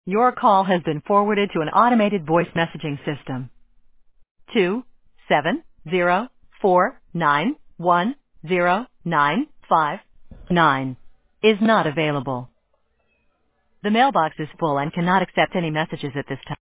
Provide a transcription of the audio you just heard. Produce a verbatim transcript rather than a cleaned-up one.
Your call has been forwarded to an automated voice messaging system. Two seven zero four nine one zero nine five nine is not available. The mailbox is full and cannot accept any messages at this time.